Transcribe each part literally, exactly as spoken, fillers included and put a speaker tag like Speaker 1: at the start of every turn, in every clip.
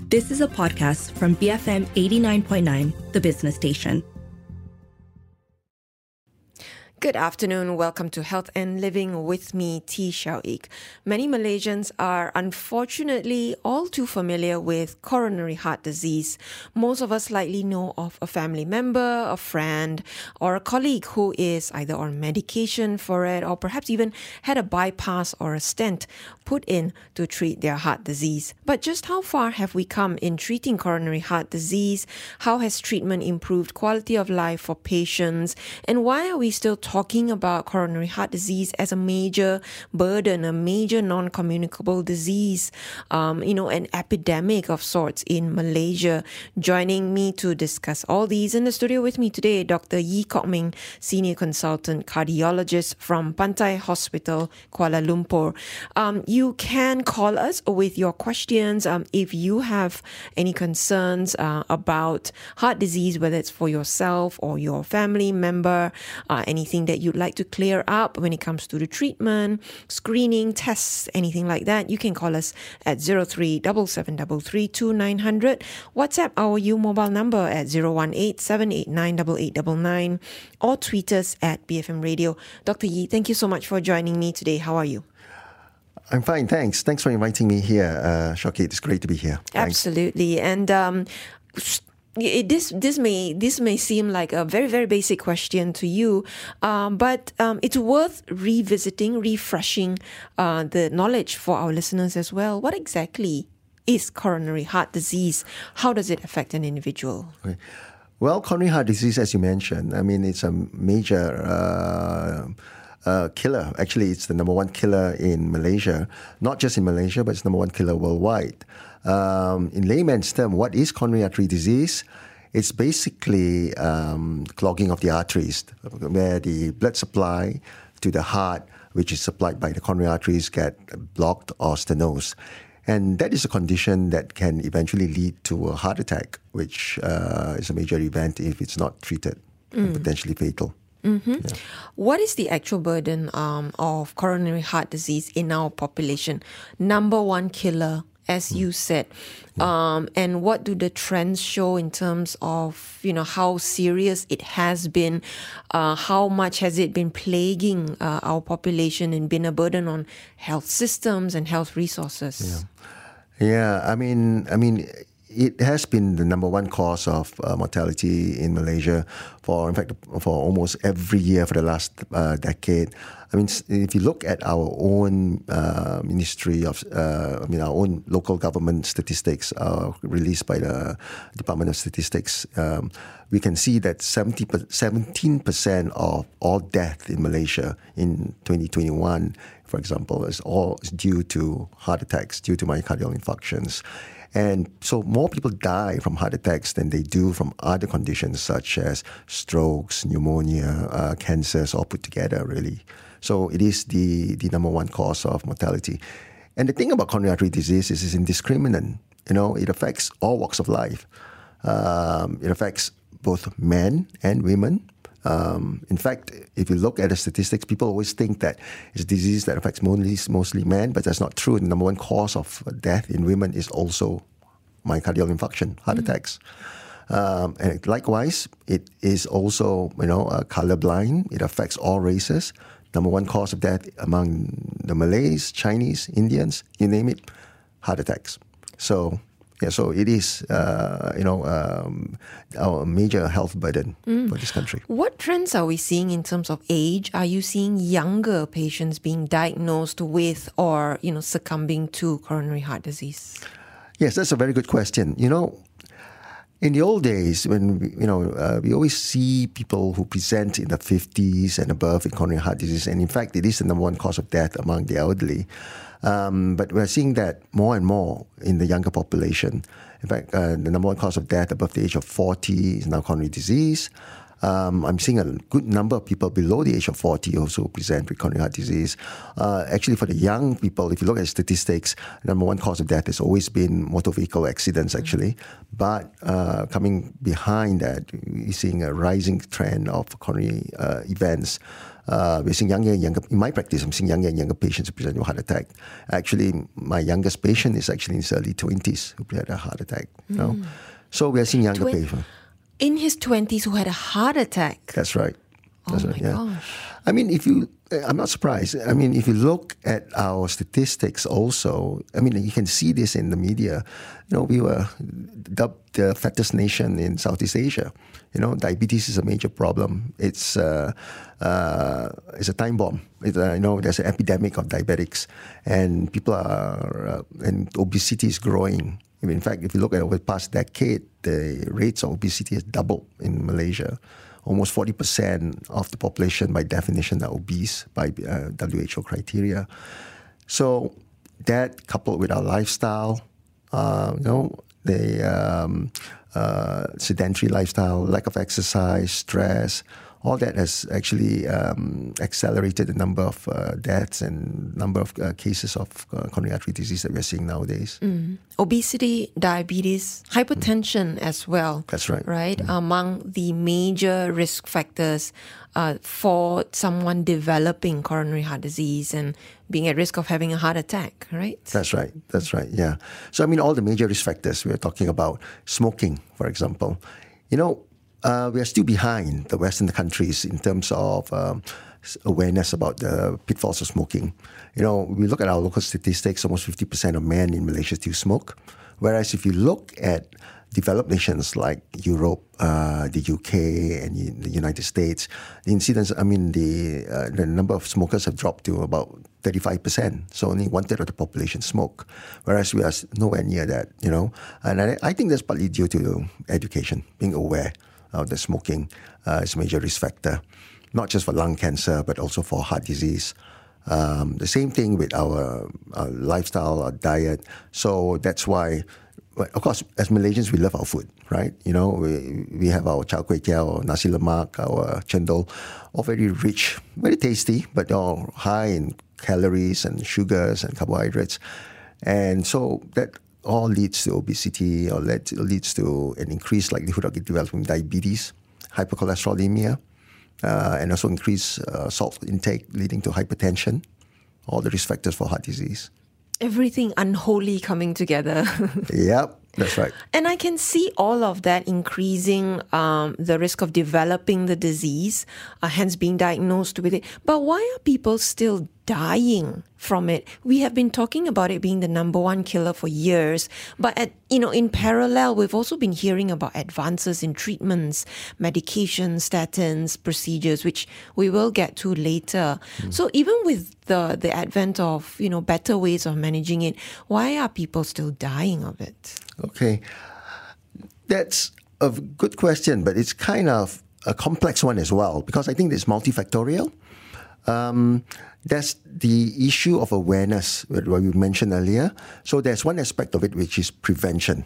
Speaker 1: This is a podcast from B F M eighty-nine point nine, the business station.
Speaker 2: Good afternoon. Welcome to Health and Living with me, T. Xiao Ik. Many Malaysians are unfortunately all too familiar with coronary heart disease. Most of us likely know of a family member, a friend, or a colleague who is either on medication for it or perhaps even had a bypass or a stent put in to treat their heart disease. But just how far have we come in treating coronary heart disease? How has treatment improved quality of life for patients? And why are we still talking about coronary heart disease as a major burden, a major non-communicable disease, um, you know, an epidemic of sorts in Malaysia? Joining me to discuss all these in the studio with me today, Doctor Yee Kok Ming, Senior Consultant Cardiologist from Pantai Hospital, Kuala Lumpur. Um, you can call us with your questions um, if you have any concerns uh, about heart disease, whether it's for yourself or your family member, uh, anything that you'd like to clear up when it comes to the treatment, screening, tests, anything like that. You can call us at zero three seven seven three three two nine zero zero. WhatsApp our U mobile number at zero one eight seven eight nine eight eight nine nine or tweet us at B F M Radio. Doctor Yee, thank you so much for joining me today. How are you?
Speaker 3: I'm fine, thanks. Thanks for inviting me here, uh, Shoki. It's great to be here. Thanks.
Speaker 2: Absolutely. And um, it, this this may this may seem like a very, very basic question to you, um, but um, it's worth revisiting, refreshing uh, the knowledge for our listeners as well. What exactly is coronary heart disease? How does it affect an individual?
Speaker 3: Okay. Well, coronary heart disease, as you mentioned, I mean, it's a major uh, uh, killer. Actually, it's the number one killer in Malaysia. Not just in Malaysia, but it's the number one killer worldwide. Um, in layman's term, what is coronary artery disease? It's basically um, clogging of the arteries, where the blood supply to the heart, which is supplied by the coronary arteries, get blocked or stenosed. And that is a condition that can eventually lead to a heart attack, which uh, is a major event if it's not treated, mm. and potentially fatal.
Speaker 2: Mm-hmm. Yeah. What is the actual burden um, of coronary heart disease in our population? Number one killer, as mm. you said. Yeah. Um, and what do the trends show in terms of, you know, how serious it has been? Uh, how much has it been plaguing uh, our population and been a burden on health systems and health resources?
Speaker 3: Yeah, yeah. I mean, I mean. It has been the number one cause of uh, mortality in Malaysia for, in fact, for almost every year for the last uh, decade. I mean, if you look at our own uh, Ministry of, uh, I mean, our own local government statistics uh, released by the Department of Statistics, um, we can see that seventeen percent of all death in Malaysia in twenty twenty-one, for example, is all due to heart attacks, due to myocardial infarctions. And so more people die from heart attacks than they do from other conditions such as strokes, pneumonia, uh, cancers, all put together, really. So it is the, the number one cause of mortality. And the thing about coronary artery disease is it's indiscriminate. You know, it affects all walks of life. Um, it affects both men and women. Um, in fact, if you look at the statistics, people always think that it's a disease that affects mostly, mostly men, but that's not true. The number one cause of death in women is also myocardial infarction, heart mm-hmm. attacks. Um, and likewise, it is also, you know, uh, colorblind. It affects all races. Number one cause of death among the Malays, Chinese, Indians, you name it, heart attacks. So... Yeah, so it is, uh, you know, um, our major health burden mm. for this country.
Speaker 2: What trends are we seeing in terms of age? Are you seeing younger patients being diagnosed with or, you know, succumbing to coronary heart disease?
Speaker 3: Yes, that's a very good question. You know, in the old days, when, we, you know, uh, we always see people who present in the fifties and above with coronary heart disease. And in fact, it is the number one cause of death among the elderly. Um, but we're seeing that more and more in the younger population. In fact, uh, the number one cause of death above the age of forty is now coronary disease. Um, I'm seeing a good number of people below the age of forty also present with coronary heart disease. Uh, actually, for the young people, if you look at statistics, number one cause of death has always been motor vehicle accidents, actually. Mm-hmm. But uh, coming behind that, we're seeing a rising trend of coronary uh, events. Uh, we're seeing younger and younger, in my practice, I'm seeing younger and younger patients who present with heart attack. Actually, my youngest patient is actually in his early twenties who had a heart attack. You know? Mm. So we are seeing younger Twen- patients.
Speaker 2: In his twenties who had a heart attack?
Speaker 3: That's right. That's
Speaker 2: oh
Speaker 3: right,
Speaker 2: my
Speaker 3: yeah.
Speaker 2: gosh.
Speaker 3: I mean, if you, I'm not surprised. I mean, if you look at our statistics also, I mean, you can see this in the media. You know, we were dubbed the fattest nation in Southeast Asia. You know, diabetes is a major problem. It's uh, uh, it's a time bomb. It, uh, you know, there's an epidemic of diabetics, and people are, uh, and obesity is growing. In fact, if you look at over the past decade, the rates of obesity has doubled in Malaysia. Almost forty percent of the population, by definition, are obese by uh, W H O criteria. So that, coupled with our lifestyle, uh, you know, the um, uh, sedentary lifestyle, lack of exercise, stress, all that has actually um, accelerated the number of uh, deaths and number of uh, cases of uh, coronary artery disease that we're seeing nowadays.
Speaker 2: Mm. Obesity, diabetes, hypertension mm. as well.
Speaker 3: That's right.
Speaker 2: Right?
Speaker 3: Mm.
Speaker 2: Among the major risk factors uh, for someone developing coronary heart disease and being at risk of having a heart attack, right?
Speaker 3: That's right. That's right, yeah. So, I mean, all the major risk factors, we're talking about smoking, for example. You know, Uh, we are still behind the Western countries in terms of um, awareness about the pitfalls of smoking. You know, we look at our local statistics, almost fifty percent of men in Malaysia still smoke. Whereas if you look at developed nations like Europe, uh, the U K, and the United States, the incidence, I mean, the uh, the number of smokers have dropped to about thirty-five percent. So only one third of the population smoke, whereas we are nowhere near that, you know. And I, I think that's partly due to education, being aware of the smoking uh, is a major risk factor, not just for lung cancer, but also for heart disease. Um, the same thing with our, our lifestyle, our diet. So that's why, of course, as Malaysians, we love our food, right? You know, we we have our char kway teow, nasi lemak, our chendol, all very rich, very tasty, but all high in calories and sugars and carbohydrates. And so that all leads to obesity, or lead, leads to an increased likelihood of developing diabetes, hypercholesterolemia, uh, and also increased uh, salt intake, leading to hypertension, all the risk factors for heart disease.
Speaker 2: Everything unholy coming together.
Speaker 3: Yep, that's right.
Speaker 2: And I can see all of that increasing um, the risk of developing the disease, uh, hence being diagnosed with it. But why are people still dying from it? We have been talking about it being the number one killer for years, but at, you know, in parallel, we've also been hearing about advances in treatments, medications, statins, procedures, which we will get to later. Mm. So even with the the advent of, you know, better ways of managing it, why are people still dying of it?
Speaker 3: Okay, that's a good question, but it's kind of a complex one as well, because I think it's multifactorial. Um, That's the issue of awareness, what we mentioned earlier. So there's one aspect of it, which is prevention.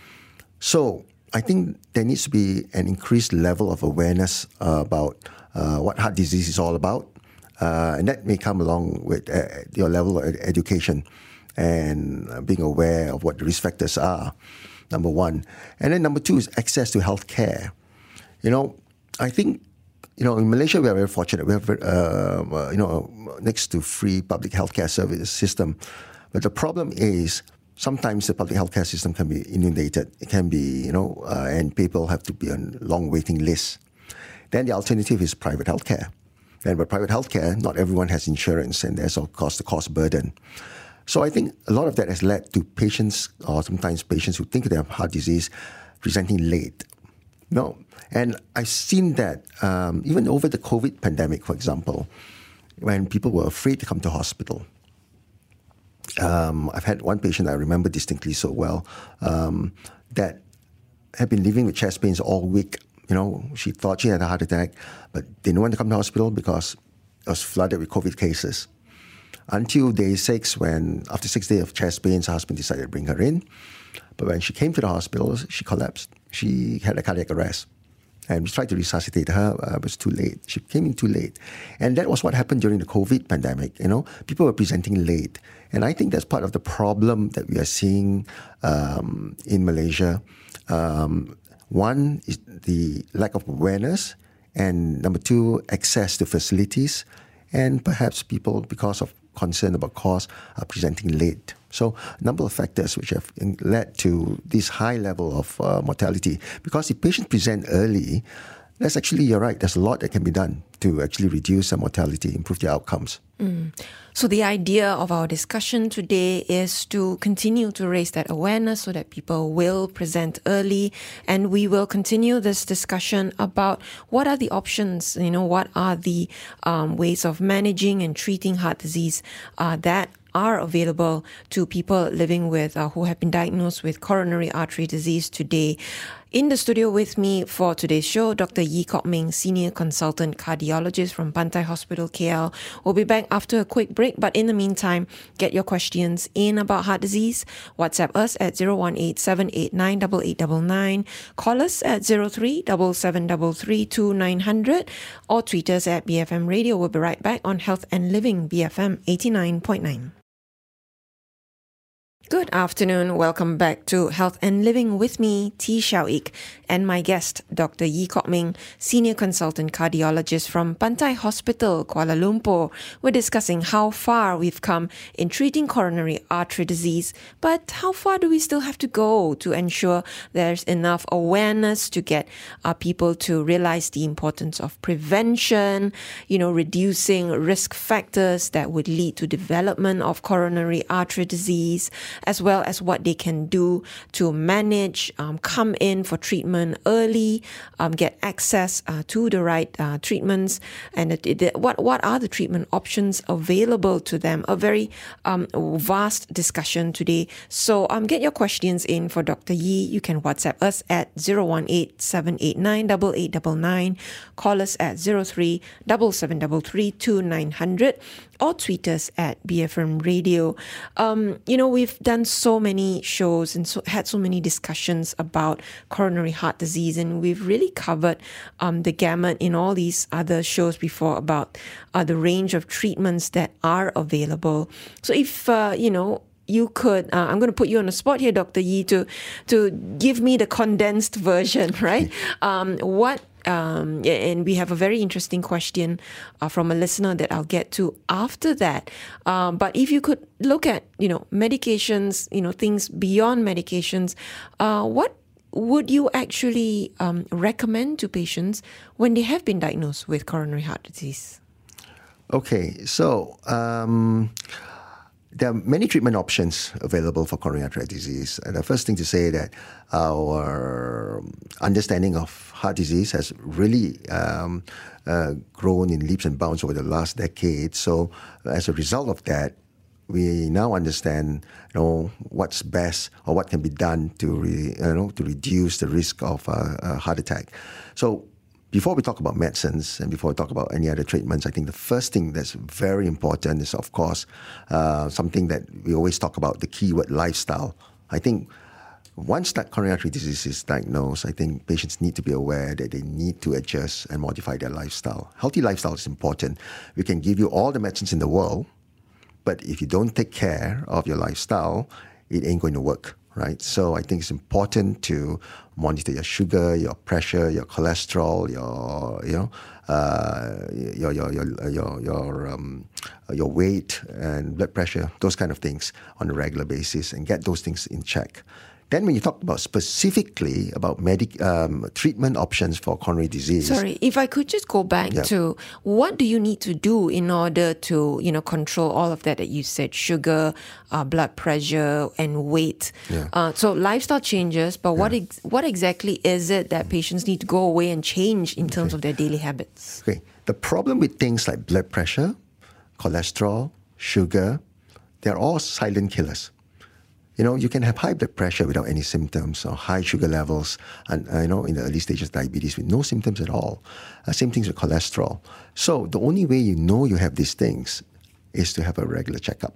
Speaker 3: So I think there needs to be an increased level of awareness uh, about uh, what heart disease is all about. Uh, and that may come along with uh, your level of education and being aware of what the risk factors are, number one. And then number two is access to health care. You know, I think, you know, in Malaysia, we are very fortunate. We have, uh, uh, you know, next to free public healthcare service system. But the problem is sometimes the public healthcare system can be inundated. It can be, you know, uh, and people have to be on long waiting lists. Then the alternative is private healthcare. And with private healthcare, not everyone has insurance, and there's, of course, the cost burden. So I think a lot of that has led to patients, or sometimes patients who think they have heart disease, presenting late. No. And I've seen that um, even over the COVID pandemic, for example, when people were afraid to come to hospital. Um, I've had one patient I remember distinctly so well um, that had been living with chest pains all week. You know, she thought she had a heart attack, but didn't want to come to hospital because it was flooded with COVID cases. Until day six, when after six days of chest pains, her husband decided to bring her in. But when she came to the hospital, she collapsed. She had a cardiac arrest. And we tried to resuscitate her, uh, it was too late. She came in too late. And that was what happened during the COVID pandemic. You know, people were presenting late. And I think that's part of the problem that we are seeing um, in Malaysia. Um, one is the lack of awareness, and number two, access to facilities. And perhaps people, because of concern about cost, are presenting late. So a number of factors which have led to this high level of uh, mortality. Because if patients present early, that's actually, you're right, there's a lot that can be done to actually reduce their mortality, improve their outcomes.
Speaker 2: Mm. So the idea of our discussion today is to continue to raise that awareness so that people will present early, and we will continue this discussion about what are the options, you know, what are the um, ways of managing and treating heart disease uh, that are available to people living with, uh, who have been diagnosed with coronary artery disease today. In the studio with me for today's show, Doctor Yee Kok Ming, Senior Consultant Cardiologist from Pantai Hospital, K L. We'll be back after a quick break, but in the meantime, get your questions in about heart disease. WhatsApp us at zero one eight, seven eight nine, eight eight nine nine. Call us at zero three seven seven three three two nine zero zero or tweet us at B F M Radio. We'll be right back on Health and Living, B F M eighty-nine point nine. Good afternoon. Welcome back to Health and Living with me, T. Xiao Ik, and my guest, Doctor Yee Kok Ming, Senior Consultant Cardiologist from Pantai Hospital, Kuala Lumpur. We're discussing how far we've come in treating coronary artery disease, but how far do we still have to go to ensure there's enough awareness to get uh, people to realize the importance of prevention, you know, reducing risk factors that would lead to development of coronary artery disease, as well as what they can do to manage, um, come in for treatment early, um, get access uh, to the right uh, treatments, and it, it, what what are the treatment options available to them. A very um, vast discussion today. So um, get your questions in for Doctor Yee. You can WhatsApp us at zero one eight, seven eight nine, eight eight nine nine. Call us at zero three seven seven three three two nine zero zero or tweet us at B F M Radio. Um, you know, we've done so many shows and so, had so many discussions about coronary heart disease, and we've really covered um, the gamut in all these other shows before about uh, the range of treatments that are available. So if, uh, you know, you could, uh, I'm going to put you on the spot here, Doctor Yee, to, to give me the condensed version, right? Um, what Um, and we have a very interesting question uh, from a listener that I'll get to after that. Um, but if you could look at, you know, medications, you know, things beyond medications, uh, what would you actually um, recommend to patients when they have been diagnosed with coronary heart disease?
Speaker 3: Okay, so um, there are many treatment options available for coronary artery disease. And the first thing to say that our understanding of heart disease has really um, uh, grown in leaps and bounds over the last decade. So as a result of that, we now understand, you know, what's best or what can be done to, re, you know, to reduce the risk of uh, a heart attack. So before we talk about medicines and before we talk about any other treatments, I think the first thing that's very important is, of course, uh, something that we always talk about, the keyword lifestyle. I think once that coronary artery disease is diagnosed, I think patients need to be aware that they need to adjust and modify their lifestyle. Healthy lifestyle is important. We can give you all the medicines in the world, but if you don't take care of your lifestyle, it ain't going to work, right? So I think it's important to monitor your sugar, your pressure, your cholesterol, your you know, uh, your your your your your um, your weight and blood pressure, those kind of things on a regular basis, and get those things in check. Then when you talk about specifically about medic, um, treatment options for coronary disease.
Speaker 2: Sorry, if I could just go back yeah. to what do you need to do in order to, you know, control all of that that you said, sugar, uh, blood pressure and weight.
Speaker 3: Yeah.
Speaker 2: Uh, so lifestyle changes, but yeah. what ex- what exactly is it that patients need to go away and change in terms
Speaker 3: okay.
Speaker 2: of their daily habits?
Speaker 3: Okay. The problem with things like blood pressure, cholesterol, sugar, they're all silent killers. You know, you can have high blood pressure without any symptoms, or high sugar levels, and uh, you know, in the early stages of diabetes with no symptoms at all. Uh, same things with cholesterol. So the only way you know you have these things is to have a regular checkup.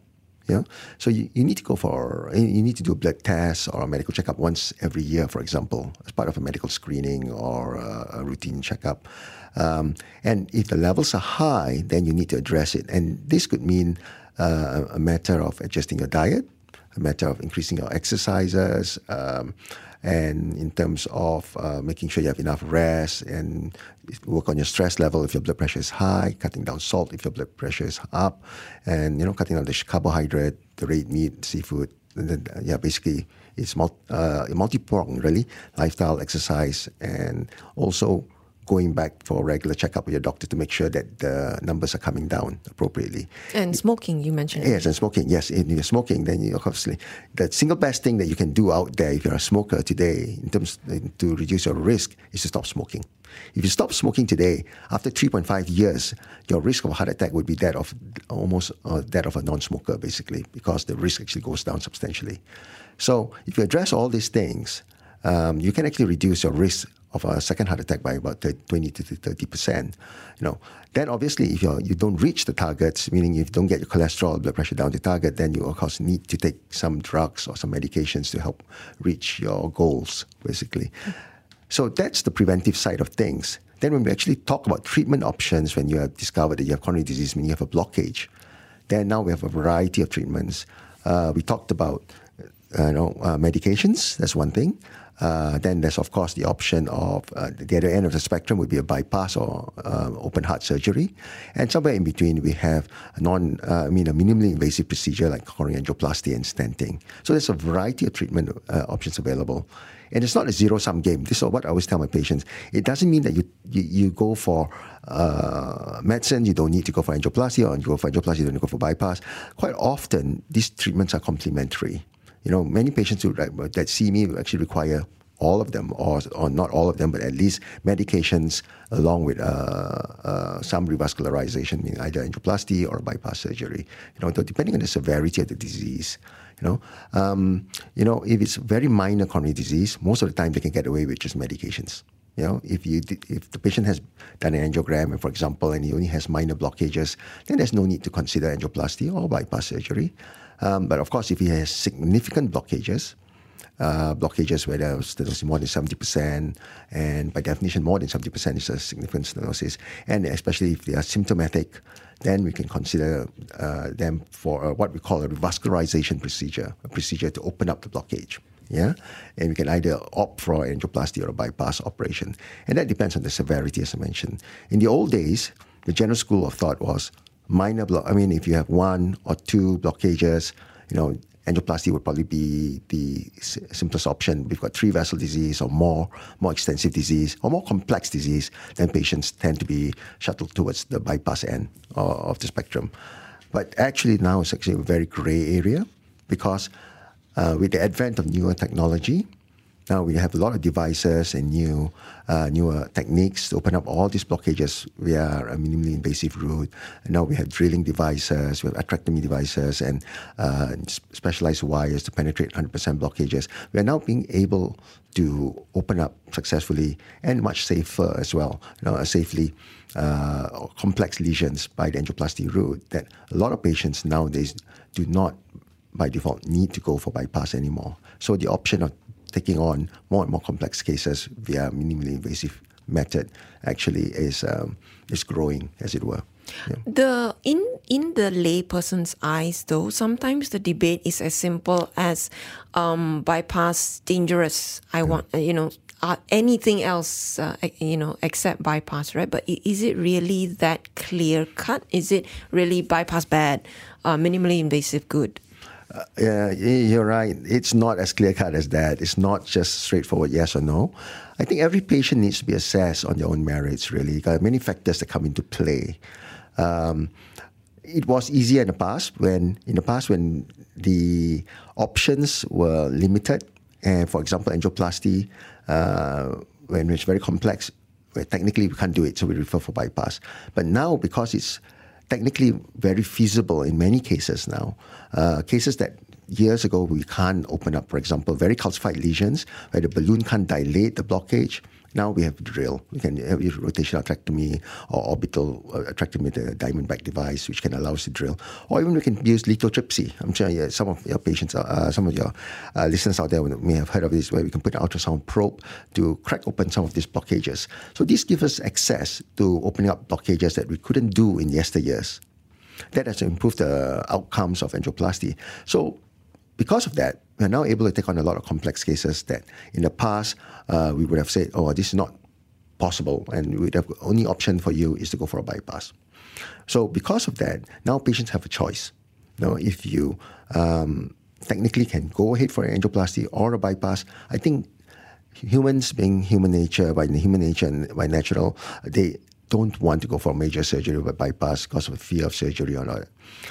Speaker 3: Yeah, so you, you need to go for, you need to do a blood test or a medical checkup once every year, for example, as part of a medical screening or a, a routine checkup. Um, and if the levels are high, then you need to address it. And this could mean uh, a matter of adjusting your diet, a matter of increasing your exercises, um, and in terms of uh, making sure you have enough rest and work on your stress level if your blood pressure is high, cutting down salt if your blood pressure is up, and, you know, cutting down the carbohydrate, the red meat, seafood. And then, uh, yeah, basically it's multi, uh, multi-pronged, really, lifestyle, exercise, and also going back for a regular checkup with your doctor to make sure that the numbers are coming down appropriately.
Speaker 2: And smoking, you mentioned.
Speaker 3: Yes, and smoking. Yes, if you're smoking, then you obviously, the single best thing that you can do out there if you're a smoker today in terms to reduce your risk is to stop smoking. If you stop smoking today, after three point five years, your risk of a heart attack would be that of almost uh, that of a non-smoker, basically, because the risk actually goes down substantially. So if you address all these things, um, you can actually reduce your risk of a second heart attack by about twenty to thirty percent. You know, then obviously if you you don't reach the targets, meaning if you don't get your cholesterol, blood pressure down to target, then you of course need to take some drugs or some medications to help reach your goals, basically. So that's the preventive side of things. Then when we actually talk about treatment options, when you have discovered that you have coronary disease, meaning you have a blockage, then now we have a variety of treatments. Uh, we talked about uh, you know, uh, medications, that's one thing. Uh, then there's, of course, the option of uh, the other end of the spectrum would be a bypass or uh, open heart surgery. And somewhere in between, we have a non, uh, I mean, a minimally invasive procedure like coronary angioplasty and stenting. So there's a variety of treatment uh, options available. And it's not a zero-sum game. This is what I always tell my patients. It doesn't mean that you you, you go for uh, medicine, you don't need to go for angioplasty, or you go for angioplasty, you don't need to go for bypass. Quite often, these treatments are complementary. You know, many patients who that see me will actually require all of them, or or not all of them, but at least medications along with uh, uh, some revascularization, meaning either angioplasty or bypass surgery. You know, depending on the severity of the disease. You know, um, you know, if it's very minor coronary disease, most of the time they can get away with just medications. You know, if you if the patient has done an angiogram, for example, and he only has minor blockages, then there's no need to consider angioplasty or bypass surgery. Um, but of course, if he has significant blockages, uh, blockages where there's stenosis more than seventy percent, and by definition, more than seventy percent is a significant stenosis, and especially if they are symptomatic, then we can consider uh, them for uh, what we call a revascularization procedure, a procedure to open up the blockage. Yeah, and we can either opt for angioplasty or a bypass operation, and that depends on the severity, as I mentioned. In the old days, the general school of thought was minor block. I mean, if you have one or two blockages, you know, angioplasty would probably be the simplest option. We've got three vessel disease or more, more extensive disease or more complex disease, then patients tend to be shuttled towards the bypass end of the spectrum. But actually now it's actually a very gray area because uh, with the advent of newer technology, now we have a lot of devices and new, uh, newer techniques to open up all these blockages via a minimally invasive route. And now we have drilling devices, we have atherectomy devices, and uh, specialized wires to penetrate one hundred percent blockages. We are now being able to open up successfully and much safer as well, you know, safely uh, complex lesions by the angioplasty route that a lot of patients nowadays do not, by default, need to go for bypass anymore. So the option of taking on more and more complex cases via minimally invasive method actually is um, is growing, as it were. Yeah.
Speaker 2: The in in the layperson's eyes, though, sometimes the debate is as simple as um, bypass dangerous. I mm. want uh, you know uh, anything else uh, you know except bypass, right? But is it really that clear cut? Is it really bypass bad, uh, minimally invasive good?
Speaker 3: Uh, yeah, you're right. It's not as clear-cut as that. It's not just straightforward yes or no. I think every patient needs to be assessed on their own merits, really. There are many factors that come into play. Um, it was easier in the past when, in the past, when the options were limited. And for example, angioplasty, uh, when it's very complex, where technically we can't do it, so we refer for bypass. But now, because it's technically very feasible in many cases now. Uh, cases that years ago we can't open up, for example, very calcified lesions where the balloon can't dilate the blockage. Now we have drill. We can have rotational atherectomy or orbital atherectomy with a Diamondback device, which can allow us to drill. Or even we can use lithotripsy. I'm sure yeah, some of your patients, uh, some of your uh, listeners out there may have heard of this, where we can put an ultrasound probe to crack open some of these blockages. So this gives us access to opening up blockages that we couldn't do in yesteryears. That has improved the outcomes of angioplasty. So because of that, we are now able to take on a lot of complex cases that in the past uh, we would have said, oh, this is not possible, and we'd have, only option for you is to go for a bypass. So because of that, now patients have a choice. You know, if you um, technically can go ahead for an angioplasty or a bypass, I think humans, being human nature, by human nature and by natural, they don't want to go for major surgery or bypass because of a fear of surgery or not.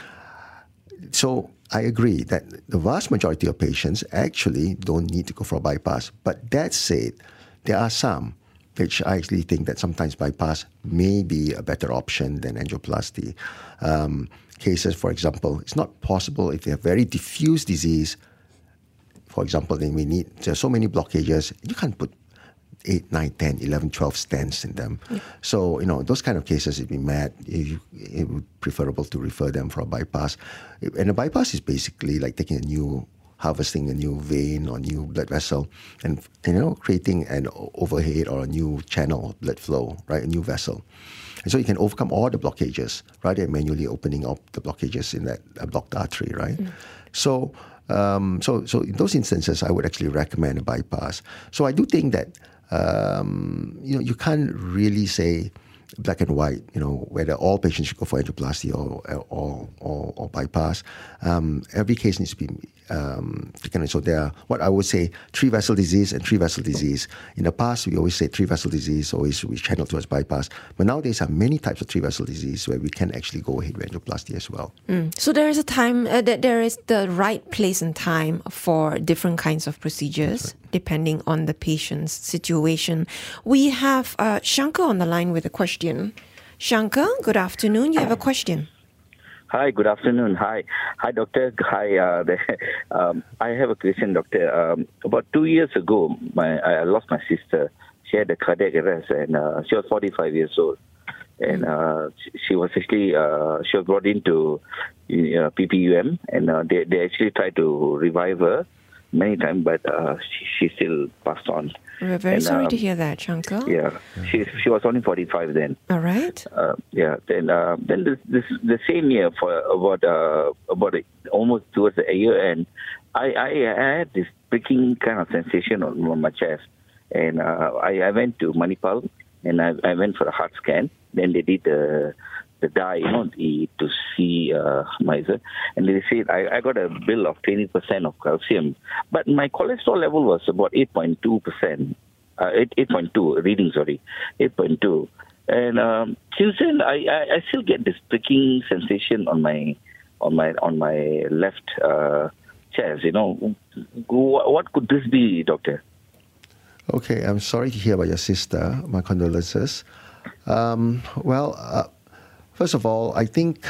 Speaker 3: So I agree that the vast majority of patients actually don't need to go for a bypass. But that said, there are some which I actually think that sometimes bypass may be a better option than angioplasty. Um, cases, for example, it's not possible if they have very diffuse disease. For example, they may need, there are so many blockages, you can't put eight, nine, ten, eleven, twelve stents in them. Yeah. So, you know, those kind of cases, it'd be mad. It, it would be preferable to refer them for a bypass. And a bypass is basically like taking a new, harvesting a new vein or new blood vessel and, you know, creating an overhead or a new channel of blood flow, right, a new vessel. And so you can overcome all the blockages rather than manually opening up the blockages in that uh, blocked artery, right? Mm. So, um, so, so in those instances, I would actually recommend a bypass. So I do think that Um, you know, you can't really say black and white, you know, whether all patients should go for angioplasty or or, or, or bypass. Um, every case needs to be um, taken. So there are, what I would say, three vessel disease and three vessel disease. In the past, we always say three vessel disease, always we channel towards bypass. But nowadays, there are many types of three vessel disease where we can actually go ahead with angioplasty as well.
Speaker 2: Mm. So there is a time uh, that there is the right place and time for different kinds of procedures, right, depending on the patient's situation. We have uh, Shankar on the line with a question. Shankar, good afternoon. You have a question.
Speaker 4: Hi, good afternoon. Hi. Hi, doctor. Hi. Uh, the, um, I have a question, doctor. Um, about two years ago, my I lost my sister. She had a cardiac arrest, and uh, she was forty-five years old. And uh, she was actually, uh, she was brought into uh, P P U M, and uh, they, they actually tried to revive her many times, but uh, she, she still passed on.
Speaker 2: We're very
Speaker 4: and,
Speaker 2: sorry
Speaker 4: um,
Speaker 2: to hear that, Shankar.
Speaker 4: Yeah, she she was only forty-five then.
Speaker 2: All right.
Speaker 4: Uh, yeah. Then uh, then this, this the same year for about uh, about a, almost towards a year end, I, I I had this pricking kind of sensation on, on my chest, and uh, I I went to Manipal and I I went for a heart scan. Then they did the the dye, you know, the, to see uh, miser, and they said I, I got a bill of twenty percent of calcium, but my cholesterol level was about eight point two percent, uh, eight point two reading, sorry, eight point two, and um, since then I, I, I still get this pricking sensation on my on my on my left uh, chest. You know, what could this be, doctor?
Speaker 3: Okay, I'm sorry to hear about your sister. My condolences. Um, well. Uh, First of all, I think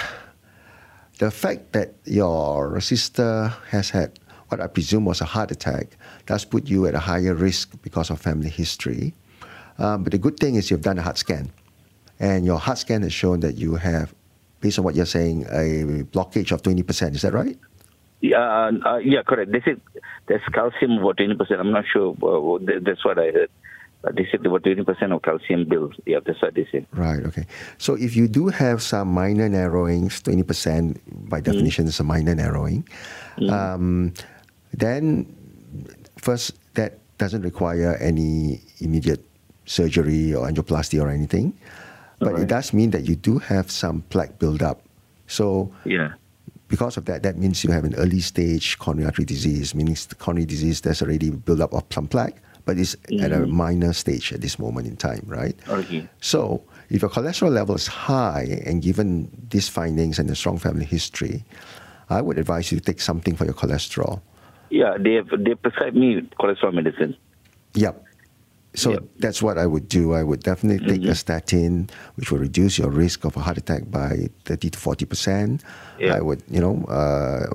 Speaker 3: the fact that your sister has had what I presume was a heart attack does put you at a higher risk because of family history. Um, but the good thing is you've done a heart scan. And your heart scan has shown that you have, based on what you're saying, a blockage of twenty percent. Is that right?
Speaker 4: Yeah, uh, yeah, correct. They said there's calcium about twenty percent. I'm not sure. Uh, that's what I heard. They said about twenty percent of calcium bill. Yeah, that's what they said.
Speaker 3: Right, okay. So if you do have some minor narrowings, twenty percent by definition mm. is a minor narrowing, mm. um, then first, that doesn't require any immediate surgery or angioplasty or anything. But right. It does mean that you do have some plaque buildup. So
Speaker 4: yeah.
Speaker 3: Because of that, that means you have an early stage coronary artery disease, meaning coronary disease there's already buildup of some plaque. But it's mm-hmm. at a minor stage at this moment in time, right?
Speaker 4: Okay.
Speaker 3: So if your cholesterol level is high, and given these findings and the strong family history, I would advise you to take something for your cholesterol.
Speaker 4: Yeah, they have, they prescribe me cholesterol medicine.
Speaker 3: Yep. So yep. That's what I would do. I would definitely take mm-hmm. a statin, which will reduce your risk of a heart attack by thirty to forty percent. Yep. I would, you know, uh,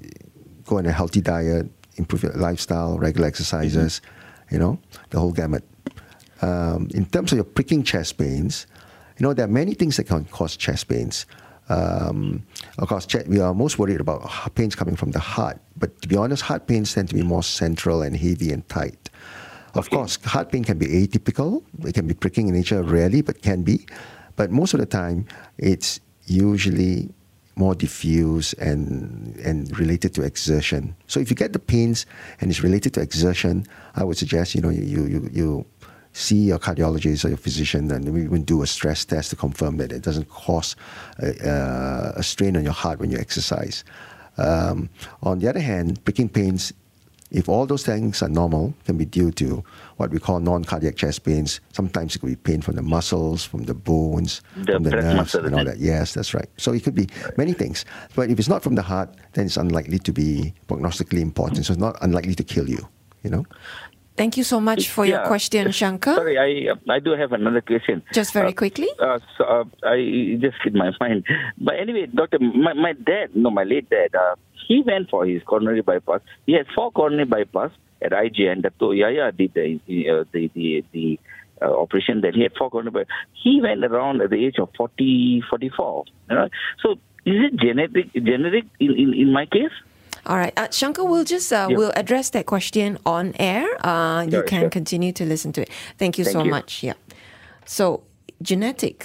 Speaker 3: go on a healthy diet, improve your lifestyle, regular exercises. Mm-hmm. You know, the whole gamut. um, in terms of your pricking chest pains, you know, there are many things that can cause chest pains. Um, of course, we are most worried about pains coming from the heart. But to be honest, heart pains tend to be more central and heavy and tight. Of
Speaker 4: Okay.
Speaker 3: course, heart pain can be atypical. It can be pricking in nature, rarely, but can be. But most of the time, it's usually more diffuse and and related to exertion. So if you get the pains and it's related to exertion, I would suggest, you know, you you you see your cardiologist or your physician, and we even do a stress test to confirm that it doesn't cause a, a, a strain on your heart when you exercise. Um, on the other hand, pricking pains, if all those things are normal, can be due to what we call non-cardiac chest pains. Sometimes it could be pain from the muscles, from the bones,
Speaker 4: The
Speaker 3: from the
Speaker 4: breath
Speaker 3: nerves,
Speaker 4: muscle,
Speaker 3: and all
Speaker 4: isn't
Speaker 3: that. Yes, that's right. So it could be many things. But if it's not from the heart, then it's unlikely to be prognostically important. So it's not unlikely to kill you, you know?
Speaker 2: Thank you so much for your
Speaker 4: Yeah.
Speaker 2: question, Shankar.
Speaker 4: Sorry, I I do have another question.
Speaker 2: Just very
Speaker 4: Uh,
Speaker 2: quickly.
Speaker 4: Uh, so, uh, I it just hit my mind. But anyway, doctor, my, my dad, no, my late dad, uh, he went for his coronary bypass. He had four coronary bypass at I G N. Doctor Yaya did the uh, the the, the uh, operation. That he had four coronary bypass. He went around at the age of forty, forty-four. You know? So is it genetic generic in, in, in my case?
Speaker 2: All right, uh, Shankar, we'll just uh,
Speaker 4: Yeah.
Speaker 2: we'll address that question on air. Uh, you
Speaker 4: Sure,
Speaker 2: can
Speaker 4: sure.
Speaker 2: continue to listen to it. Thank you
Speaker 4: Thank
Speaker 2: so
Speaker 4: you.
Speaker 2: much. Yeah. So genetic.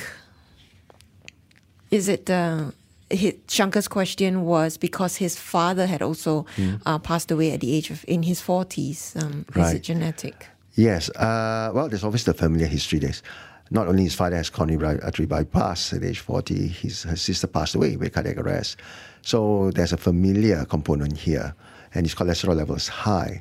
Speaker 2: Is it? Uh, his, Shankar's question was because his father had also uh, passed away at the age of in his forties. Um, Is
Speaker 3: Right.
Speaker 2: it genetic?
Speaker 3: Yes. Uh, well, there's always the familiar history. There's not only his father has coronary artery bypass at age forty, his, his sister passed away with cardiac arrest. So there's a familiar component here, and his cholesterol level is high.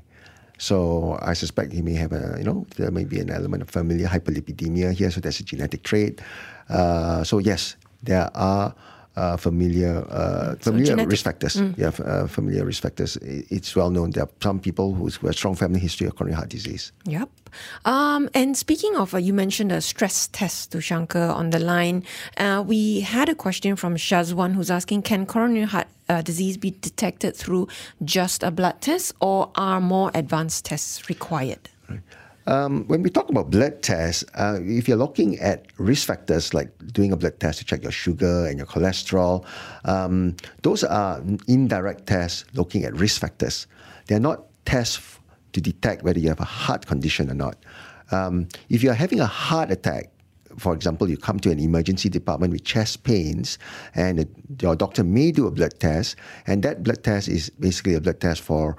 Speaker 3: So I suspect he may have a, you know, there may be an element of familiar hyperlipidemia here. So there's a genetic trait. Uh, so yes, there are uh, familiar uh, familiar
Speaker 2: genetic-
Speaker 3: risk factors. Yeah, f- uh, familiar risk factors. I- It's well known. There are some people who who have strong family history of coronary heart disease.
Speaker 2: Yep. Um, and speaking of, uh, you mentioned a stress test to Shankar on the line. Uh, we had a question from Shazwan who's asking, can coronary heart uh, disease be detected through just a blood test, or are more advanced tests required?
Speaker 3: Um, when we talk about blood tests, uh, if you're looking at risk factors like doing a blood test to check your sugar and your cholesterol, um, those are indirect tests looking at risk factors. They're not tests f- to detect whether you have a heart condition or not. Um, if you're having a heart attack, for example, you come to an emergency department with chest pains, and it, your doctor may do a blood test, and that blood test is basically a blood test for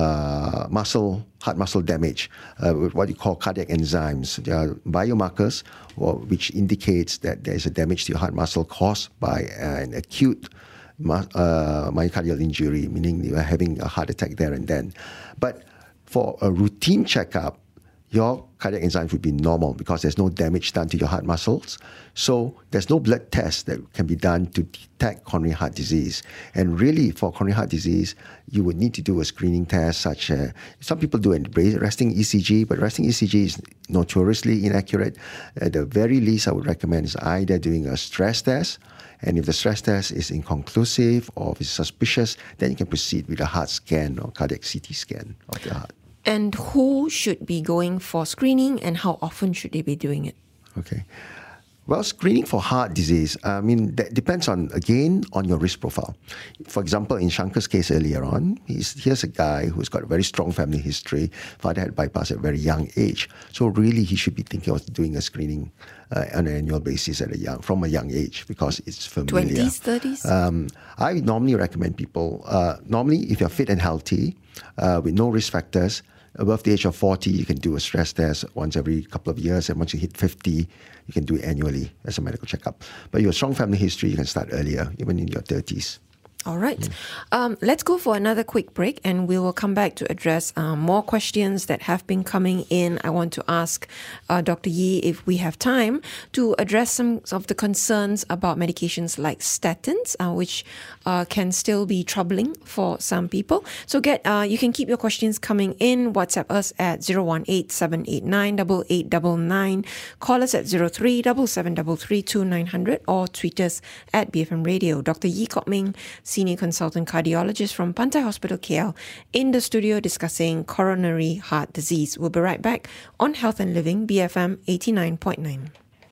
Speaker 3: uh, muscle, heart muscle damage, uh, with what you call cardiac enzymes. There are biomarkers or, which indicates that there is a damage to your heart muscle caused by uh, an acute mu- uh, myocardial injury, meaning you are having a heart attack there and then. But for a routine checkup, your cardiac enzymes would be normal because there's no damage done to your heart muscles. So there's no blood test that can be done to detect coronary heart disease. And really, for coronary heart disease, you would need to do a screening test, such as some people do a resting E C G, but resting E C G is notoriously inaccurate. At the very least, I would recommend is either doing a stress test, and if the stress test is inconclusive or if it's suspicious, then you can proceed with a heart scan or cardiac C T scan of the heart.
Speaker 2: And who should be going for screening, and how often should they be doing it?
Speaker 3: Okay. Well, screening for heart disease, I mean, that depends on, again, on your risk profile. For example, in Shankar's case earlier on, he's, here's a guy who's got a very strong family history. Father had bypass at a very young age. So really, he should be thinking of doing a screening uh, on an annual basis at a young, from a young age, because it's familiar.
Speaker 2: Twenties, thirties.
Speaker 3: Um, I normally recommend people, uh, normally if you're fit and healthy, uh, with no risk factors, above the age of forty, you can do a stress test once every couple of years. And once you hit fifty, you can do it annually as a medical checkup. But your strong family history, you can start earlier, even in your thirties.
Speaker 2: All right. Um, let's go for another quick break, and we will come back to address um, more questions that have been coming in. I want to ask uh, Doctor Yee if we have time to address some of the concerns about medications like statins, uh, which uh, can still be troubling for some people. So get uh, you can keep your questions coming in. WhatsApp us at zero one eight, seven eight nine, eight eight nine nine. Call us at zero three seven seven three three two nine zero zero or tweet us at B F M Radio. Doctor Yee Kok Ming, Senior Consultant Cardiologist from Pantai Hospital K L, in the studio discussing coronary heart disease. We'll be right back on Health and Living, B F M eighty-nine point nine.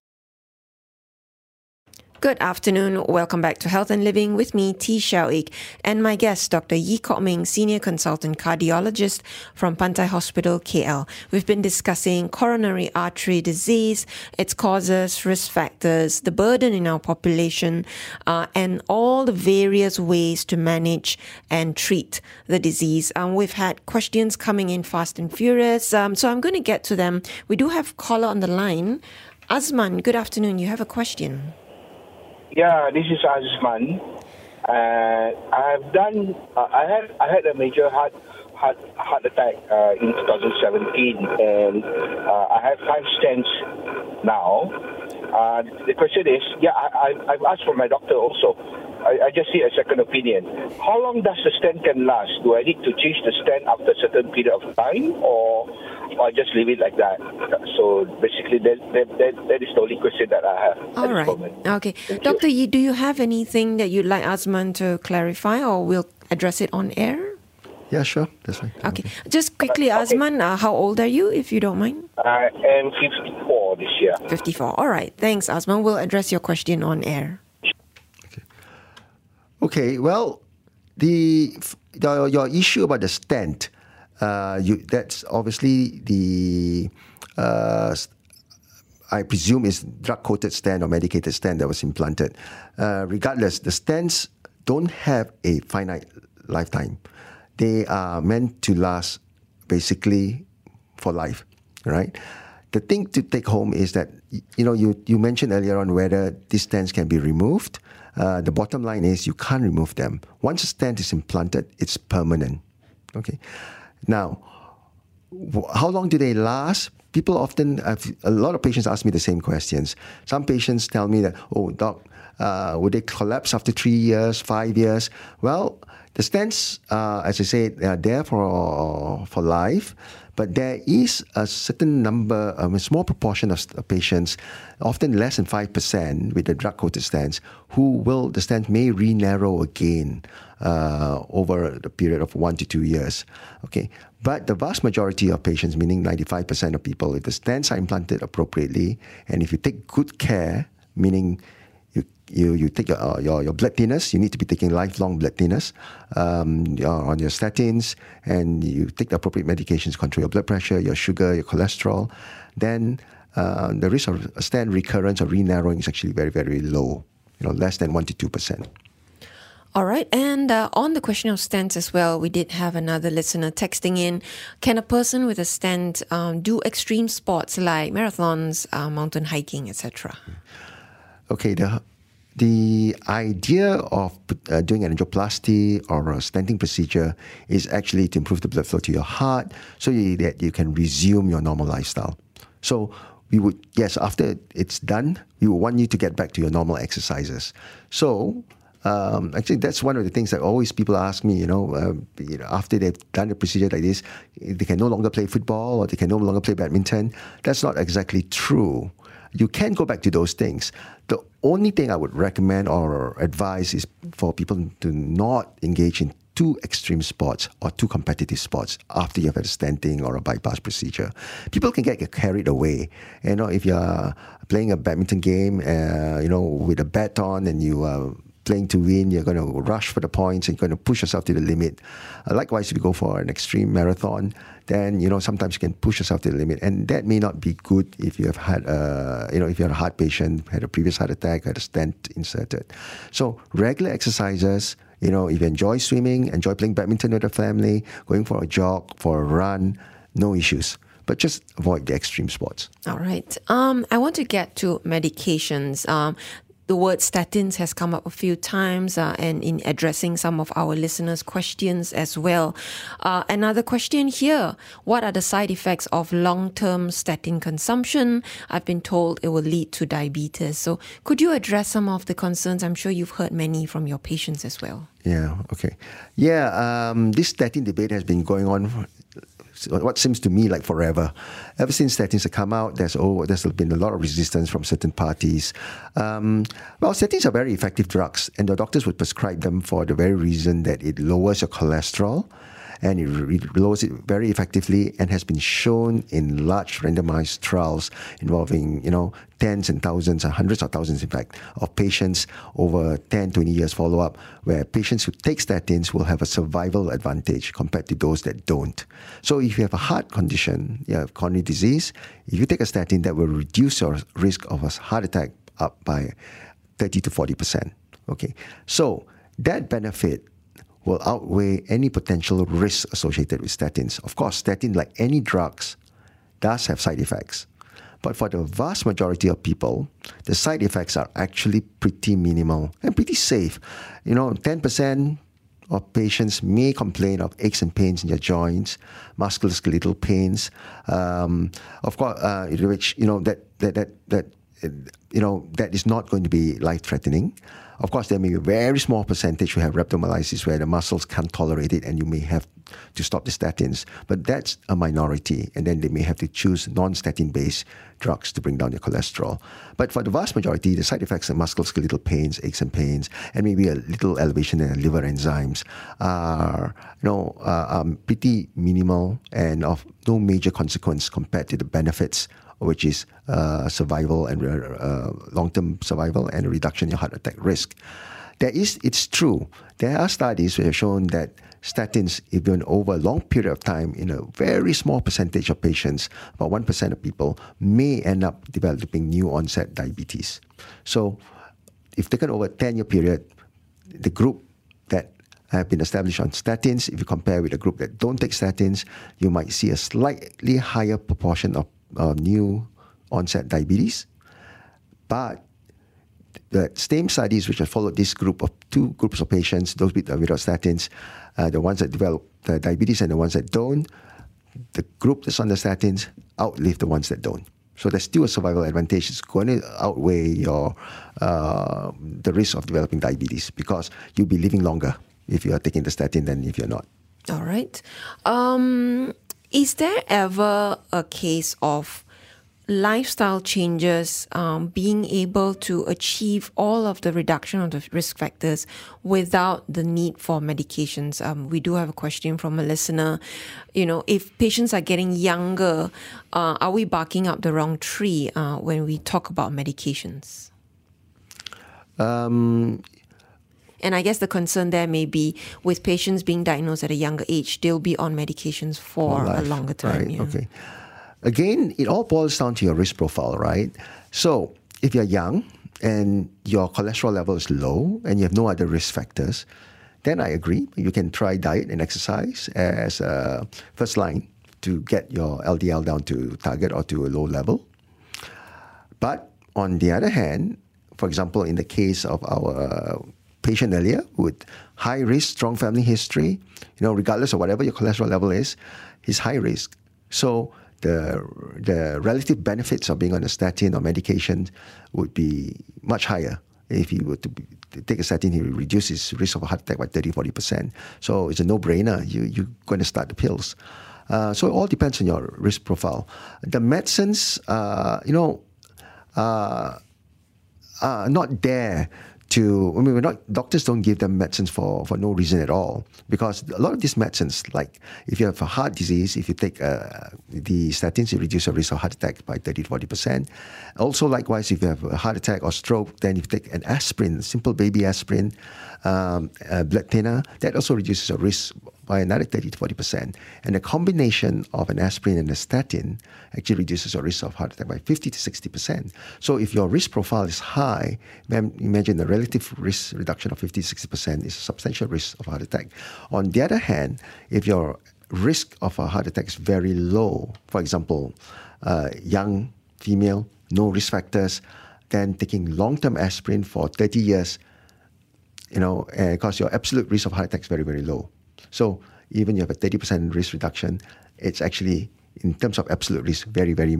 Speaker 2: Good afternoon. Welcome back to Health and Living with me, T. Xiao Ik, and my guest, Doctor Yee Kok Ming, Senior Consultant Cardiologist from Pantai Hospital, K L. We've been discussing coronary artery disease, its causes, risk factors, the burden in our population, uh, and all the various ways to manage and treat the disease. Um, we've had questions coming in fast and furious, um, so I'm going to get to them. We do have a caller on the line. Azman, good afternoon. You have a question.
Speaker 5: Yeah, this is Azman. Uh, I've done. Uh, I had I had a major heart heart heart attack uh, in twenty seventeen, and uh, I have five stents now. Uh, the question is, yeah, I, I I've asked for my doctor also. I, I just need a second opinion. How long does the stent can last? Do I need to change the stent after a certain period of time, or or I just leave it like that? So basically, that that that, that is the only question that I have.
Speaker 2: All right. Okay, Thank Doctor Yee, do you have anything that you'd like Azman to clarify, or we'll address it on air?
Speaker 3: Yeah, sure. That's right.
Speaker 2: Okay. Just quickly, uh, okay. Azman, uh, how old are you, if you don't mind?
Speaker 5: I am fifty-four this year.
Speaker 2: fifty-four. All right. Thanks, Azman. We'll address your question on air.
Speaker 3: Okay, well, the, the your issue about the stent, uh, you, that's obviously the, uh, I presume is drug-coated stent or medicated stent that was implanted. Uh, regardless, the stents don't have a finite lifetime. They are meant to last basically for life, right? The thing to take home is that, you know, you, you mentioned earlier on whether these stents can be removed. Uh, the bottom line is you can't remove them. Once a stent is implanted, it's permanent. Okay. Now, w- how long do they last? People often, have, a lot of patients ask me the same questions. Some patients tell me that, oh, doc, uh, would they collapse after three years, five years? Well, the stents, uh, as I said, they are there for for life. But there is a certain number, um, a small proportion of patients, often less than five percent with the drug-coated stents, who will, the stent may re-narrow again uh, over the period of one to two years. Okay, but the vast majority of patients, meaning ninety-five percent of people, if the stents are implanted appropriately, and if you take good care, meaning You, you you take your, uh, your your blood thinners. You need to be taking lifelong blood thinners um, you're on your statins, and you take the appropriate medications to control your blood pressure, your sugar, your cholesterol. Then uh, the risk of a stent recurrence or re-narrowing is actually very, very low. You know, less than one to two percent.
Speaker 2: All right. And uh, on the question of stents as well, we did have another listener texting in. Can a person with a stent um, do extreme sports like marathons, uh, mountain hiking, et cetera?
Speaker 3: Okay, the the idea of uh, doing an angioplasty or a stenting procedure is actually to improve the blood flow to your heart so you, that you can resume your normal lifestyle. So we would, yes, after it's done, we would want you to get back to your normal exercises. So um, actually, that's one of the things that always people ask me, you know, uh, you know, after they've done a procedure like this, they can no longer play football or they can no longer play badminton. That's not exactly true. You can go back to those things. The only thing I would recommend or advise is for people to not engage in too extreme sports or too competitive sports after you've had a stenting or a bypass procedure. People can get, get carried away. You know, if you're playing a badminton game, uh, you know, with a bat on and you are playing to win, you're going to rush for the points and you're going to push yourself to the limit. Uh, likewise, if you go for an extreme marathon, then, you know, sometimes you can push yourself to the limit. And that may not be good if you have had, a, you know, if you're a heart patient, had a previous heart attack, had a stent inserted. So regular exercises, you know, if you enjoy swimming, enjoy playing badminton with the family, going for a jog, for a run, no issues. But just avoid the extreme sports.
Speaker 2: All right. Um, I want to get to medications. Um, The word statins has come up a few times uh, and in addressing some of our listeners' questions as well. Uh, another question here, what are the side effects of long-term statin consumption? I've been told it will lead to diabetes. So could you address some of the concerns? I'm sure you've heard many from your patients as well.
Speaker 3: Yeah, okay. Yeah, um, this statin debate has been going on what seems to me like forever. Ever since statins have come out, there's oh, there's been a lot of resistance from certain parties. Um, well, statins are very effective drugs, and the doctors would prescribe them for the very reason that it lowers your cholesterol, and it re- lowers it very effectively, and has been shown in large randomized trials involving, you know, tens and thousands, and hundreds of thousands, in fact, of patients over ten, twenty years follow-up, where patients who take statins will have a survival advantage compared to those that don't. So if you have a heart condition, you have coronary disease, if you take a statin, that will reduce your risk of a heart attack up by thirty to forty percent. Okay, so that benefit will outweigh any potential risks associated with statins. Of course, statin, like any drugs, does have side effects. But for the vast majority of people, the side effects are actually pretty minimal and pretty safe. You know, ten percent of patients may complain of aches and pains in their joints, musculoskeletal pains. Um, of course, uh, which, you know, that, that, that, that, you know, that is not going to be life-threatening. Of course, there may be a very small percentage who have rhabdomyolysis where the muscles can't tolerate it and you may have to stop the statins. But that's a minority, and then they may have to choose non-statin-based drugs to bring down their cholesterol. But for the vast majority, the side effects are musculoskeletal pains, aches and pains, and maybe a little elevation in liver enzymes are, you know, uh, um, pretty minimal and of no major consequence compared to the benefits, which is uh, survival and uh, long-term survival and a reduction in your heart attack risk. There is, it's true, there are studies which have shown that statins, even over a long period of time, in a very small percentage of patients, about one percent of people, may end up developing new onset diabetes. So if taken over a ten-year period, the group that have been established on statins, if you compare with a group that don't take statins, you might see a slightly higher proportion of Uh, new onset diabetes. But the same studies which have followed this group of two groups of patients, those with, uh, without statins, uh, the ones that develop the diabetes and the ones that don't, the group that's on the statins outlive the ones that don't. So there's still a survival advantage. It's going to outweigh your uh, the risk of developing diabetes because you'll be living longer if you are taking the statin than if you're not.
Speaker 2: All right. Um, is there ever a case of lifestyle changes um, being able to achieve all of the reduction of the risk factors without the need for medications? Um, we do have a question from a listener. You know, if patients are getting younger, uh, are we barking up the wrong tree uh, when we talk about medications?
Speaker 3: Um...
Speaker 2: And I guess the concern there may be with patients being diagnosed at a younger age, they'll be on medications for a longer time.
Speaker 3: Right,
Speaker 2: yeah.
Speaker 3: okay. Again, it all boils down to your risk profile, right? So if you're young and your cholesterol level is low and you have no other risk factors, then I agree. You can try diet and exercise as a first line to get your L D L down to target or to a low level. But on the other hand, for example, in the case of our patient earlier with high risk, strong family history, you know, regardless of whatever your cholesterol level is, he's high risk. So the the relative benefits of being on a statin or medication would be much higher. If he were to, be, to take a statin, he would reduce his risk of a heart attack by thirty to forty percent. So it's a no-brainer. You, you're going to start the pills. Uh, so it all depends on your risk profile. The medicines, uh, you know, uh, are not there to, I mean, we're not, doctors don't give them medicines for, for no reason at all. Because a lot of these medicines, like if you have a heart disease, if you take uh, the statins, you reduce your risk of heart attack by thirty to forty percent. Also, likewise, if you have a heart attack or stroke, then if you take an aspirin, simple baby aspirin, um, a blood thinner, that also reduces your risk by another thirty to forty percent. And the combination of an aspirin and a statin actually reduces your risk of heart attack by fifty to sixty percent. So if your risk profile is high, imagine the relative risk reduction of fifty to sixty percent is a substantial risk of heart attack. On the other hand, if your risk of a heart attack is very low, for example, uh, young female, no risk factors, then taking long-term aspirin for thirty years, you know, because your absolute risk of heart attack is very, very low. So even you have a thirty percent risk reduction, it's actually, in terms of absolute risk, very, very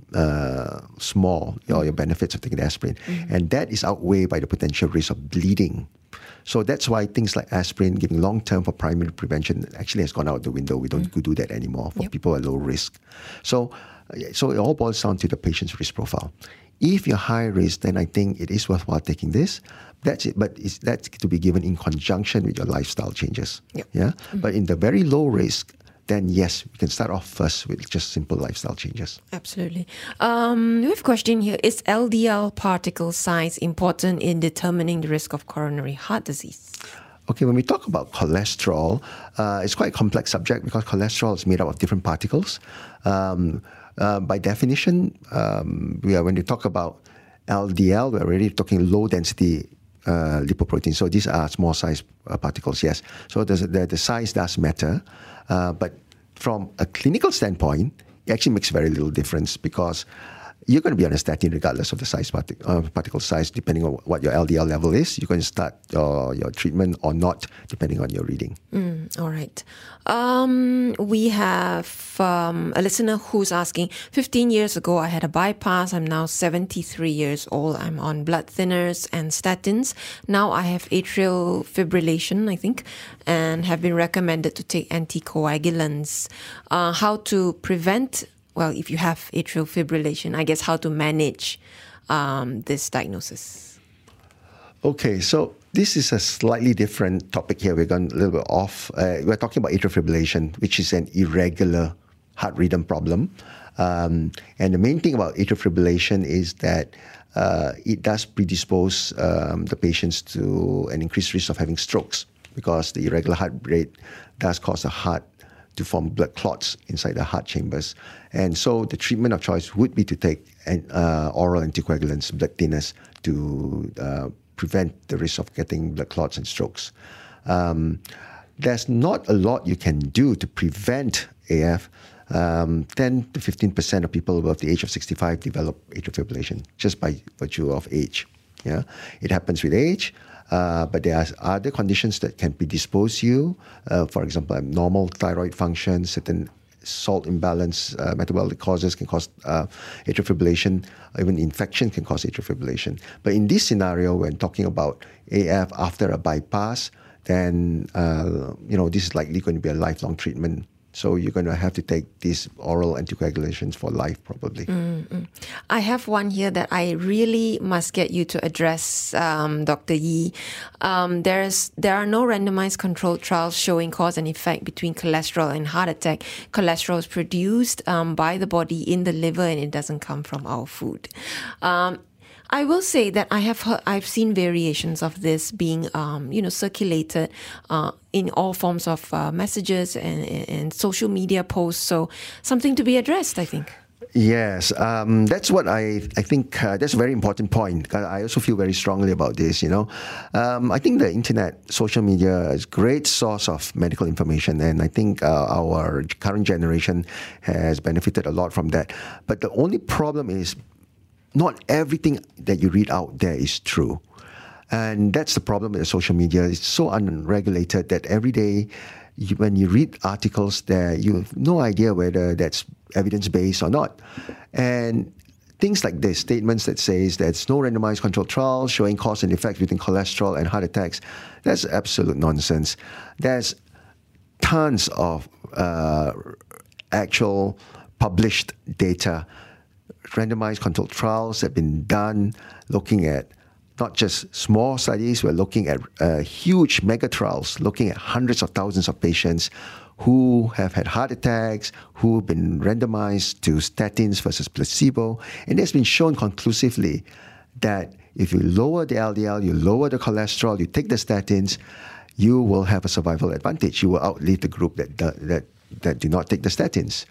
Speaker 3: uh, small, or your benefits of taking the aspirin. Mm-hmm. And that is outweighed by the potential risk of bleeding. So that's why things like aspirin, giving long-term for primary prevention, actually has gone out the window. We don't mm-hmm. do that anymore for yep. people at low risk. So, so it all boils down to the patient's risk profile. If you're high risk, then I think it is worthwhile taking this. That's it, but it's, that's to be given in conjunction with your lifestyle changes. Yep. Yeah, mm-hmm. But in the very low risk, then yes, we can start off first with just simple lifestyle changes.
Speaker 2: Absolutely. Um, we have a question here. Is L D L particle size important in determining the risk of coronary heart disease?
Speaker 3: Okay, when we talk about cholesterol, uh, it's quite a complex subject because cholesterol is made up of different particles. Um, uh, by definition, um, we are, when you talk about L D L, we're already talking low density uh, lipoprotein. So these are small size uh, particles, yes. So the, the, the size does matter. Uh, but from a clinical standpoint, it actually makes very little difference because you're going to be on a statin regardless of the size partic- uh, particle size, depending on what your L D L level is. You're going to start your, your treatment or not, depending on your reading.
Speaker 2: Mm, all right. Um, we have um, a listener who's asking, fifteen years ago, I had a bypass. I'm now seventy-three years old. I'm on blood thinners and statins. Now I have atrial fibrillation, I think, and have been recommended to take anticoagulants. Uh, how to prevent Well, if you have atrial fibrillation, I guess how to manage um, this diagnosis.
Speaker 3: Okay, so this is a slightly different topic here. We're going a little bit off. Uh, we're talking about atrial fibrillation, which is an irregular heart rhythm problem. Um, and the main thing about atrial fibrillation is that uh, it does predispose um, the patients to an increased risk of having strokes because the irregular heart rate does cause the heart to form blood clots inside the heart chambers. And so the treatment of choice would be to take an, uh, oral anticoagulants, blood thinners, to uh, prevent the risk of getting blood clots and strokes. Um, there's not a lot you can do to prevent A F. Um, ten to fifteen percent of people above the age of sixty-five develop atrial fibrillation just by virtue of age. Yeah, it happens with age. Uh, but there are other conditions that can predispose you. Uh, for example, abnormal thyroid function, certain salt imbalance, uh, metabolic causes can cause uh, atrial fibrillation. Even infection can cause atrial fibrillation. But in this scenario, when talking about A F after a bypass, then uh, you know this is likely going to be a lifelong treatment. So you're going to have to take these oral anticoagulations for life, probably.
Speaker 2: Mm-hmm. I have one here that I really must get you to address, um, Doctor Yee. Um, there's there are no randomized controlled trials showing cause and effect between cholesterol and heart attack. Cholesterol is produced um, by the body in the liver, and it doesn't come from our food. Um, I will say that I have heard, I've seen variations of this being, um, you know, circulated uh, in all forms of uh, messages and, and social media posts. So something to be addressed, I think.
Speaker 3: Yes, um, that's what I I think. Uh, that's a very important point. I also feel very strongly about this. You know, um, I think the internet, social media is a great source of medical information, and I think uh, our current generation has benefited a lot from that. But the only problem is, not everything that you read out there is true. And that's the problem with the social media. It's so unregulated that every day you, when you read articles there, you have no idea whether that's evidence-based or not. And things like this, statements that says there's no randomized controlled trials showing cause and effect between cholesterol and heart attacks, that's absolute nonsense. There's tons of uh, actual published data. Randomized controlled trials have been done looking at not just small studies, we're looking at uh, huge mega trials, looking at hundreds of thousands of patients who have had heart attacks, who've been randomized to statins versus placebo. And it's been shown conclusively that if you lower the L D L, you lower the cholesterol, you take the statins, you will have a survival advantage. You will outlive the group that that that do not take the statins.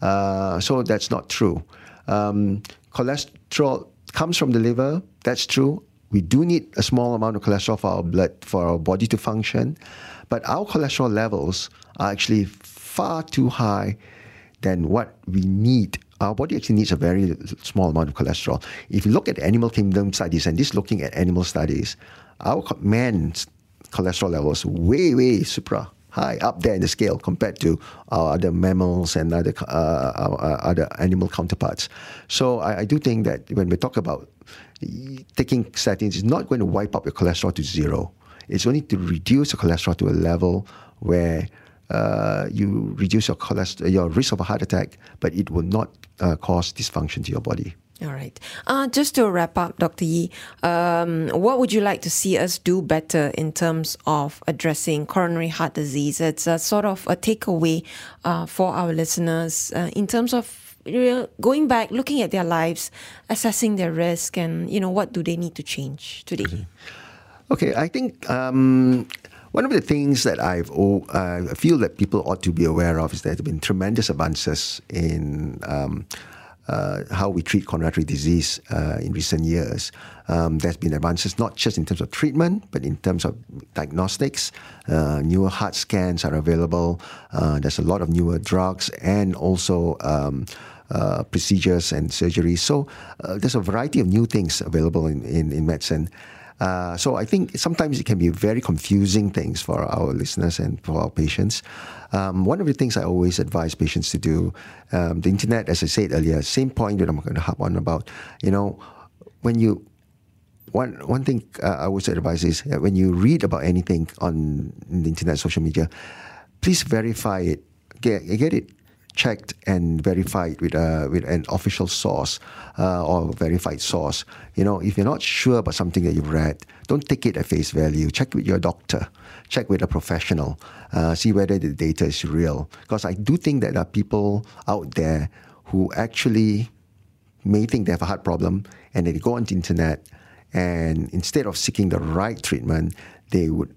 Speaker 3: Uh, so that's not true. Um, cholesterol comes from the liver. That's true. We do need a small amount of cholesterol for our blood, for our body to function. But our cholesterol levels are actually far too high than what we need. Our body actually needs a very small amount of cholesterol. If you look at animal kingdom studies, and this looking at animal studies, our man's cholesterol levels way, way supra high up there in the scale compared to our other mammals and other uh, our other animal counterparts. So I, I do think that when we talk about taking statins, it's not going to wipe up your cholesterol to zero. It's only to reduce your cholesterol to a level where uh, you reduce your cholesterol, your risk of a heart attack, but it will not uh, cause dysfunction to your body.
Speaker 2: All right. Uh, just to wrap up, Doctor Yee, um, what would you like to see us do better in terms of addressing coronary heart disease? It's a sort of a takeaway uh, for our listeners uh, in terms of you know, going back, looking at their lives, assessing their risk, and you know what do they need to change today.
Speaker 3: Okay, okay I think um, one of the things that I've oh, uh, feel that people ought to be aware of is that there have been tremendous advances in Um, Uh, how we treat coronary disease uh, in recent years. Um, there's been advances not just in terms of treatment, but in terms of diagnostics. Uh, newer heart scans are available. Uh, there's a lot of newer drugs and also um, uh, procedures and surgeries. So uh, there's a variety of new things available in, in, in medicine. Uh, so I think sometimes it can be very confusing things for our listeners and for our patients. Um, one of the things I always advise patients to do, um, the internet, as I said earlier, same point that I'm going to harp on about, you know, when you, one one thing uh, I always advise is uh, when you read about anything on the internet, social media, please verify it, get, get it checked and verified with a with an official source uh, or verified source. You know, if you're not sure about something that you've read, don't take it at face value. Check with your doctor. Check with a professional. Uh, see whether the data is real. Because I do think that there are people out there who actually may think they have a heart problem and they go on the internet and instead of seeking the right treatment, they would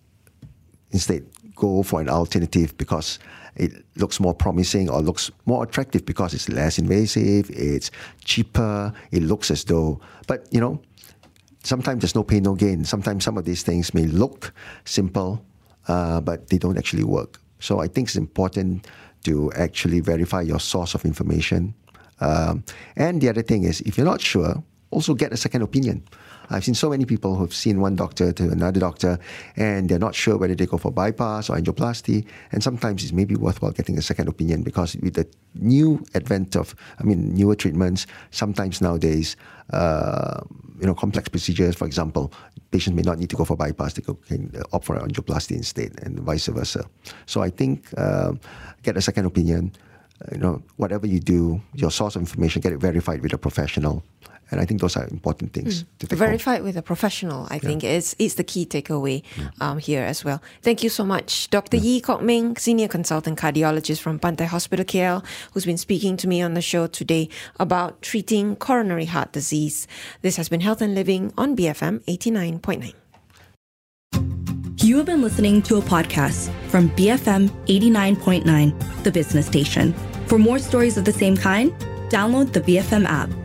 Speaker 3: instead go for an alternative because it looks more promising or looks more attractive because it's less invasive, it's cheaper, it looks as though, but you know, sometimes there's no pain, no gain. Sometimes some of these things may look simple, uh, but they don't actually work. So I think it's important to actually verify your source of information. Um, and the other thing is, if you're not sure, also get a second opinion. I've seen so many people who've seen one doctor to another doctor and they're not sure whether they go for bypass or angioplasty. And sometimes it's maybe worthwhile getting a second opinion because with the new advent of, I mean, newer treatments, sometimes nowadays, uh, you know, complex procedures, for example, patients may not need to go for bypass, they can opt for angioplasty instead and vice versa. So I think uh, get a second opinion. You know, whatever you do, your source of information, get it verified with a professional. And I think those are important things mm. to take
Speaker 2: Verified home. With a professional, I yeah. think, is, is the key takeaway yeah. um, here as well. Thank you so much. Doctor Yeah. Yee Kok Ming, Senior Consultant Cardiologist from Pantai Hospital K L, who's been speaking to me on the show today about treating coronary heart disease. This has been Health and Living on B F M eighty-nine point nine.
Speaker 1: You have been listening to a podcast from B F M eighty-nine point nine, the business station. For more stories of the same kind, download the B F M app.